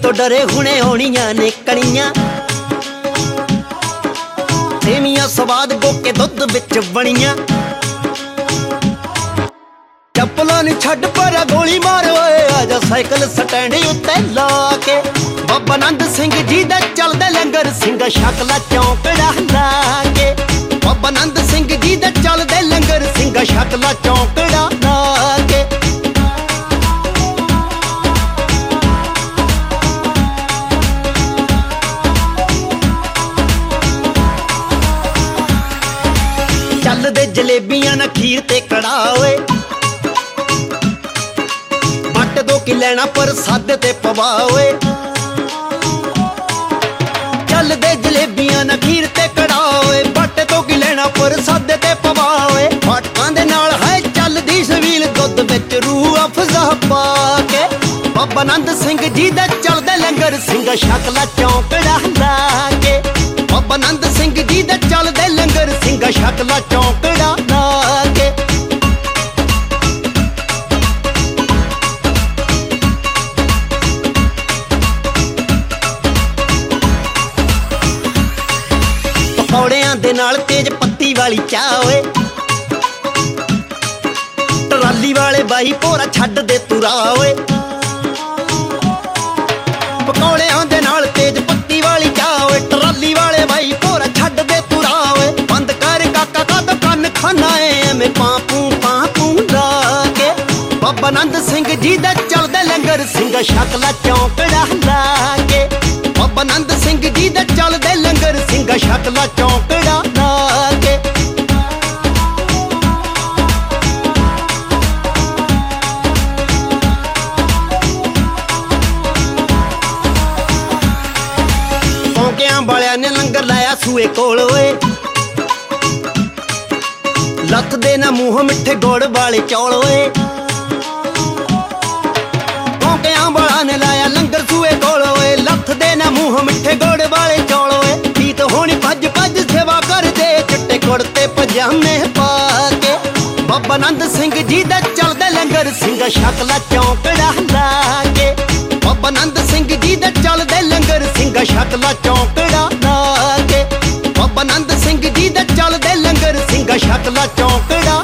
ਤੋਂ ਡਰੇ ਹੁਣੇ ਹੋਣੀਆਂ ਨੇ ਕਣੀਆਂ। ਸੇਵੀਆਂ ਸਵਾਦ ਗੋਕੇ ਦੁੱਧ ਵਿੱਚ ਬਣੀਆਂ। ਚੱਪਲਾਂ ਨੀ ਛੱਡ ਪਰ ਗੋਲੀ ਮਾਰ ਓਏ, ਆਜਾ ਸਾਈਕਲ ਸਟੈਂਡ ਉੱਤੇ ਲਾ ਕੇ। ਬਾਬਾ ਨੰਦ ਸਿੰਘ ਜੀ ਦਾ ਚੱਲਦਾ ਲੰਗਰ, ਸਿੰਘਾ ਸ਼ਕਲਾ ਚੌਂਕੜਾ ਲਾ ਕੇ। ਬਾਬਾ ਨੰਦ ਸਿੰਘ ਜੀ ਦਾ ਚੱਲਦੇ ਲੰਗਰ, ਸਿੰਘਾ ਸ਼ਕਲਾ ਚੌਂਕੜਾ ਲਾ ਕੇ। ਚੱਲਦੇ ਜਲੇਬੀਆਂ ਨਾ ਖੀਰ ਤੇ ਕੜਾ ਓਏ, ਵੱਟ ਦੋ ਕੀ ਲੈਣਾ ਪਰ ਸਾਦੇ ਤੇ ਪਵਾ ਓਏ। ਚੱਲਦੇ ਜਲੇਬੀਆਂ ਨਾ ਖੀਰ ਤੇ ਕੜਾ ਓਏ, ਵੱਟ ਤੋਂ ਕੀ ਲੈਣਾ ਪਰ ਸਾਦੇ ਤੇ ਪਵਾ ਓਏ। ਫਾਟਾਂ ਦੇ ਨਾਲ ਹੈ ਚੱਲਦੀ ਛਬੀਲ, ਦੁੱਧ ਵਿੱਚ ਰੂਹ ਅਫਜ਼ਾ ਪਾ ਕੇ। ਬਾਬਾ ਨੰਦ ਸਿੰਘ ਜੀ ਦਾ ਚੱਲਦਾ ਲੰਗਰ, ਸਿੰਘਾ ਸ਼ਕਲਾ ਚੌਂਕੜਾ ਲਾ ਕੇ। ਬਾਬਾ ਨੰਦ ਸਿੰਘ ਜੀ ਦਾ ਚੱਲਦੇ ਲੰਗਰ, ਸਿੰਘਾ ਸ਼ਕਲਾ ਚੌਂਕੜਾ ਲਾ ਕੇ। ਪਕੌੜਿਆਂ ਦੇ ਨਾਲ ਤੇਜ ਪੱਤੀ ਵਾਲੀ ਚਾਹ ਓਏ, ਟਰਾਲੀ ਵਾਲੇ ਬਾਈ ਭੋਰਾ ਛੱਡ ਦੇ ਤੁਰਾ ਓਏ। ਪਕੌੜਿਆਂ ਦੇ ਨਾਲ ਤੇਜ ਪੱਤੀ ਵਾਲੀ ਚਾਹ ਓਏ, ਟਰਾਲੀ ਵਾਲੇ ਬਾਈ ਭੋਰਾ ਛੱਡ ਦੇ ਤੁਰਾ ਓਏ। ਬੰਦ ਕਰ ਕਾਕਾ ਕਦ ਕੰਨ ਖਾਨਾ ਏ, ਐਵੇਂ ਪਾਪੂ ਲਾ ਕੇ। ਬਾਬਾ ਨੰਦ ਸਿੰਘ ਜੀ ਦਾ ਚੱਲਦਾ ਲੰਗਰ, ਸਿੰਘਾ ਸ਼ਕਲਾ ਚੌਂਕੜਾ ਲਾ ਕੇ। ਬਾਬਾ ਨੰਦ ਸਿੰਘ ਜੀ ਦਾ ਚੱਲਦੇ ਲੰਗਰ, ਸਿੰਘਾ ਸ਼ਕਲਾ ਚੌਂਕੜਾ ਲਾ ਕੇ। ਪੌਂਕਿਆਂ ਵਾਲਿਆਂ ਨੇ ਲੰਗਰ ਲਾਇਆ ਸੂਏ ਕੋਲ ਓਏ, ਲੱਥ ਦੇ ਨਾ ਮੂੰਹ ਮਿੱਠੇ ਗੁੜ ਵਾਲੇ ਚੌਲ ਓਏ। ਪੌਂਕਿਆਂ ਵਾਲਿਆਂ ਨੇ ਲਾਇਆ ਲੰਗਰ ਸੂਏ ਕੋਲ ਓਏ, ਲੱਥ ਦੇ ਨਾ ਮੂੰਹ ਮਿੱਠੇ ਗੁੜ ਵਾਲੇ ਚੌਲ ਓਏ। ਪੀਤ ਹੋਣੀ ਭੱਜ ਭੱਜ ਸੇਵਾ ਕਰਦੇ, ਚਿੱਟੇ ਕੁੜਤੇ ਪਜਾਮੇ ਪਾ ਕੇ। ਬਾਬਾ ਨੰਦ ਸਿੰਘ ਜੀ ਦਾ ਚੱਲਦਾ ਲੰਗਰ, ਸਿੰਘਾ ਸ਼ਕਲਾ ਚੌਂਕੜਾ ਲਾ ਕੇ। ਬਾਬਾ ਨੰਦ ਸਿੰਘ ਜੀ ਦਾ ਚੱਲਦੇ ਲੰਗਰ, ਸਿੰਘਾ ਸ਼ਕਲਾ ਚੌਂਕੜਾ ਲਾ ਕੇ। ਬਾਬਾ ਨੰਦ ਸਿੰਘ ਜੀ ਦਾ ਚੱਲਦੇ ਲੰਗਰ, ਸਿੰਘਾ ਸ਼ਕਲਾ ਚੌਂਕੜਾ